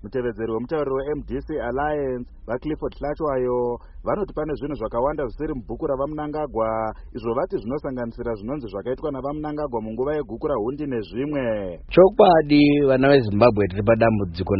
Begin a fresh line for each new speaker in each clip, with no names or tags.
Mutevedzeri wemutauriri weMDC Alliance vaClifford Hlachwayo vanoti pane zvinhu zvakawanda zvisiri mubhuku ravaMnangagwa izvo vati zvinosanganisira zvinonzi zvakaitwa navaMnangagwa munguva yegukura hundi nezvimwe.
Chokwadi vana veZimbabwe tiri padambudziko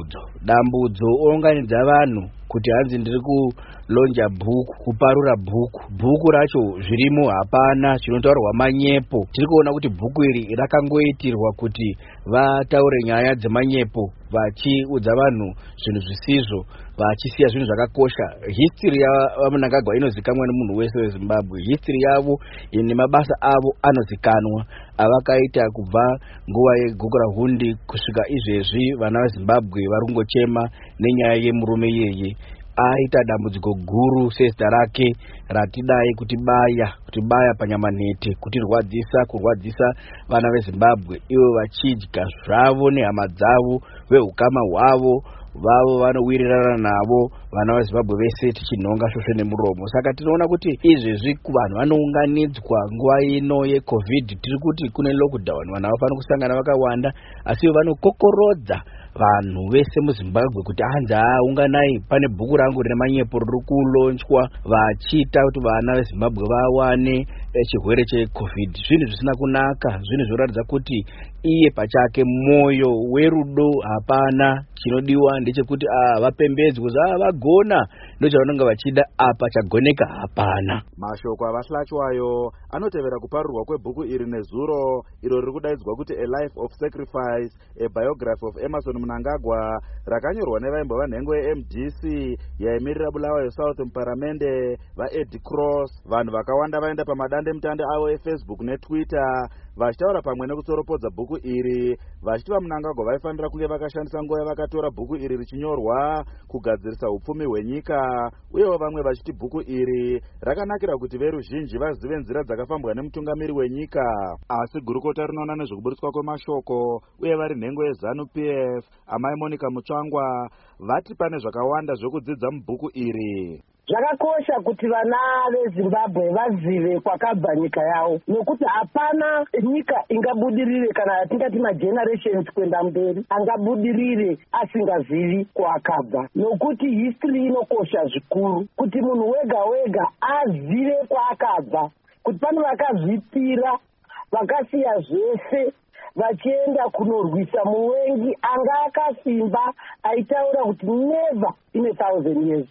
dambudzo ounganidza vanhu kuti hanzi ndiri kulonja bhuku, kuparura bhuku racho zvirimo hapana, chinotaurwa manyepo. Tiri kuona kuti bhuku iri rakangoitirwa kuti vataure nyaya dzemanyepo vachiudza vanhu zvinhu zvisizvo, vachisiya zvinhu zvakakosha. History yavaMnangagwa inozikanwa nemunhu wese weZimbabwe. History yavo nemabasa avo anozikanwa, avakaita kubva nguva yegukura hundi kusvika izvezvi. Vana veZimbabwe vari kungochema nenyaya yemurume iyeye. Aita dambudziko guru sezita rake ratidai kutibaya panyamanhete, kurwadzisa vana veZimbabwe, ivo vachidya zvavo nehama dzavo, vehukama hwavo vavo vanowirirana navo vana veZimbabwe vese tichinhonga svosve nemuromo. Saka tinoona kuti izvezvi vanhu vanounganidzwa nguva ino yeCovid. Tiri kuti kune lockdown, vanhu havafani kusangana vakawanda, asi vanokokorodza vanhu vese muZimbabwe kuti hanzi unganai, pane bhuku rangu rine manyepo riri kulonjwa, vachiita kuti vana veZimbabwe vawane chirwere cheCovid. Zvinhu zvisina kunaka, zvinhu zvoratidza kuti iye pachake mwoyo werudo hapana. Chinodiwa ndechekuti vapembedzwe vagona ndochavanenge vachida, apa chagoneka hapana.
Mashoko avaHlachwayo anotevera kuparurwa kwebhuku iri nezuro iro riri kudaidzwa kuti A Life of Sacrifice, a Biography of Emmerson Mnangagwa, rakanyorwa nevaimbo vanhengo yeMDC yaimirira Bulawayo South muparamende vaEddie Cross. Vanhu vakawanda vaenda pamadande mutande avo eFacebook neTwitter vachitaura pamwe nekutsoropodza bhuku iri, vachiti vaMnangagwa vaifanira kunge vakashandisa nguva yavakatora bhuku iri richinyorwa kugadzirisa upfumi hwenyika, uyewo vamwe vachiti bhuku iri rakanakira kuti veruzhinji vazive nzira dzakafambwa nemutungamiri wenyika. Asi gurukota rinoona nezvekuburitswa kwemashoko uye vari nhengo yeZanu-PF amai Monica Mutsvangwa vati pane zvakawanda zvekudzidza mubhuku iri.
Zvakakosha kuti vana veZimbabwe vazive kwakabva nyika yavo, nokuti hapana nyika ingabudirire kana yatingati magenerations kwenda mberi angabudirire asingazivi kwakabva, nokuti history inokosha zvikuru kuti munhu wega wega azive kwakabva, kuti pane vakazvipira vakasiya zvese vachienda kunorwisa muvengi anga akasimba aitaura kuti never in 1,000 years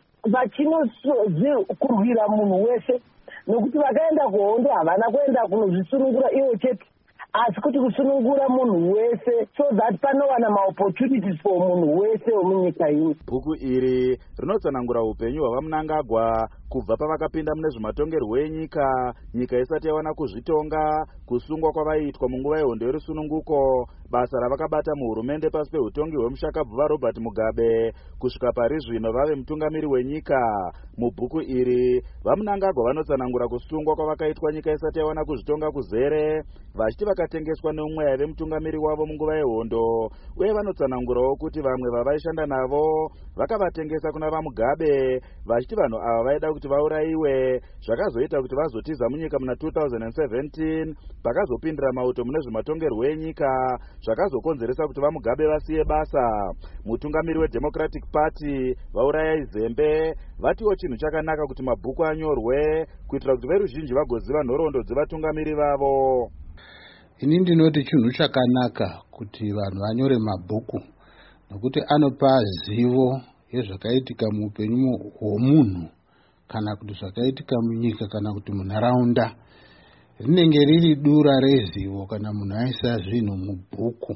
vachinokurwira munhu wese, nokuti vakaenda kuhondo havana kuenda kunozvisunungura ivo chete, asi kuti kusunungura munhu wese, so that panowana maopportunities for munhu wese wemunyika ino.
Bhuku iri rinotsanangura upenyu hwavaMnangagwa kubva pavakapinda mune zvematongerwo enyika, nyika isati yawana kuzvitonga, kusungwa kwavaiitwa munguva yehondo yerusununguko, basa ravakabata muhurumende pasi peutongi hwemushakabvu vaRobert Mugabe, kusvika pari zvino vave mutungamiri wenyika. Mubhuku iri vaMnangagwa vanotsanangura kusungwa kwavakaitwa nyika isati yawana kuzvitonga kuzere, vachiti vakatengeswa neumweya vemutungamiri wavo munguva yehondo, uye vanotsanangurawo kuti vamwe vavaishanda navo vakavatengesa kuna vaMugabe, vachiti vanhu ava vaida kuti vaurayiwe, zvakazoita kuti vazotiza munyika muna 2017 pakazopindira mauto mune zvematongerwo enyika, zvakazokonzeresa kuti vaMugabe vasiye basa. Mutungamiri weDemocratic Party vaurayai Zembe vatiwo chinhu chakanaka kuti mabhuku anyorwe kuitira kuti veruzhinji vagoziva nhoroondo dzevatungamiri vavo.
Ini ndinoti chinhu chakanaka kuti vanhu vanyore mabhuku, nokuti anopa zivo yezvakaitika muupenyu hwomunhu kana kuti zvakaitika munyika kana kuti munharaunda. Rinenge riri dura rezivo kana munhu aisa zvinhu mubhuku.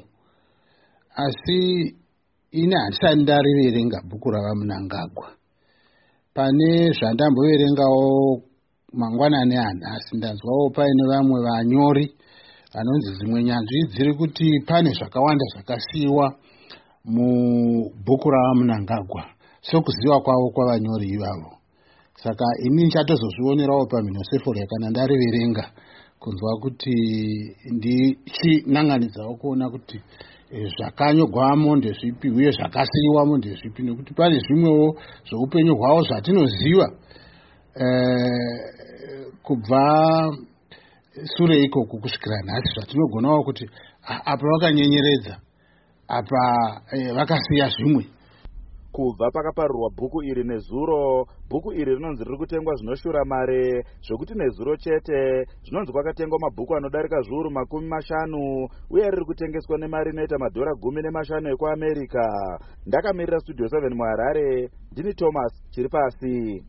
Asi ini handisati ndariverenga bhuku ravaMnangagwa. Pane zvandamboverengawo mangwanani anhasi, ndanzwawo paine vamwe vanyori vanonzi dzimwe nyanzvi dziri kuti pane zvakawanda zvakasiyiwa mubhuku ravaMnangagwa sokuziva kwavo kwavanyori ivavo. Saka ini nichatozozvionerawo pamhinosefori kana ndariverenga kunzwa kuti ndichinanganidzawo kuona kuti zvakanyogwamo ndezvipi uye zvakasiyiwamo ndezvipi, nekuti pane zvimwewo zveupenyu hwavo zvatinoziva kubva sure ikoko kusvikira nhasi, zvatinogonawo kuti apa vakanyenyeredza apa vakasiya zvimwe.
Kubva pakaparurirwa bhuku iri nezuro, bhuku iri rinonzi riri kutengwa zvinoshura mare, zvokuti nezuro chete zvinonzi kwakatengwa mabhuku anodarika zviuru 50 uye riri kutengeswa nemari inoita $15 ekuAmerica. Ndakamirira Studio 7 muHarare, ndini Thomas chiri pasi.